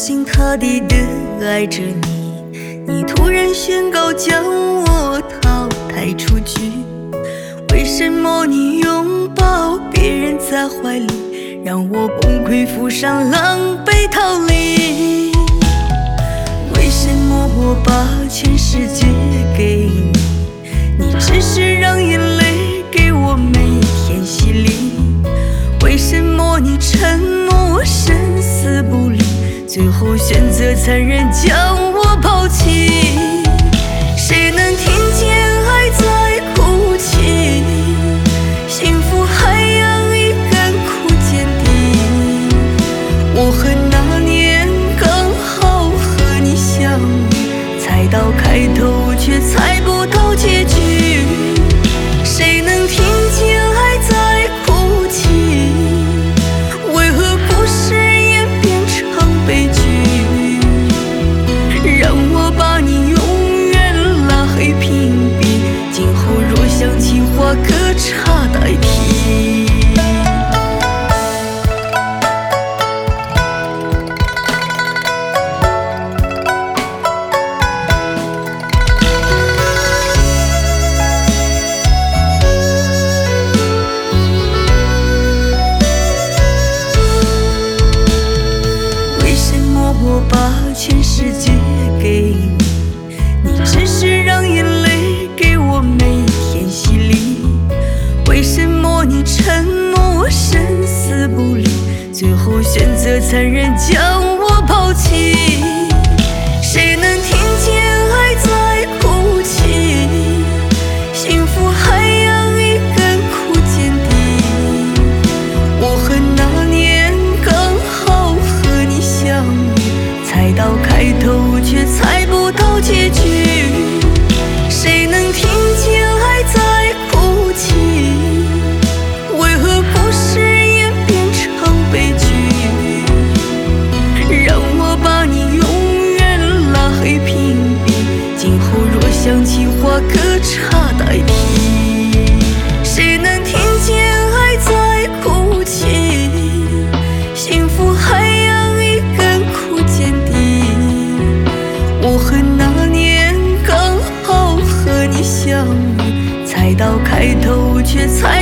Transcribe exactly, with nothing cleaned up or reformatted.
心塌地的爱着你，你突然宣告将我淘汰出局。为什么你拥抱别人在怀里，让我崩溃负伤狼狈逃离？为什么我把全世界给你，你只是让眼泪给我每天洗礼？为什么你沉默生死不离，最后选择残忍将我抛弃？谁能听见爱在哭泣？幸福海洋已干枯见底。我和那年刚好和你相遇，猜到开头却猜不到结局。谁能听见爱在哭泣？为何故事演变成悲剧？让我把你永远拉黑屏蔽，今后若想起话歌茶代替。我把全世界给你，你只是让眼泪给我每天洗礼。为什么你沉默生死不离，最后选择残忍将我抛弃？谁能听见爱在哭泣？幸福海洋已干枯见底。我和那年刚好和你相遇，猜到开头却猜不到结局。谁能听见爱在哭泣？为何故事演变成悲剧？让我把你永远拉黑屏蔽，今后若想起话歌茶代替。谁能听见爱在哭泣？幸福海洋已干枯见底。我和那年刚好和你相遇，猜到开头却猜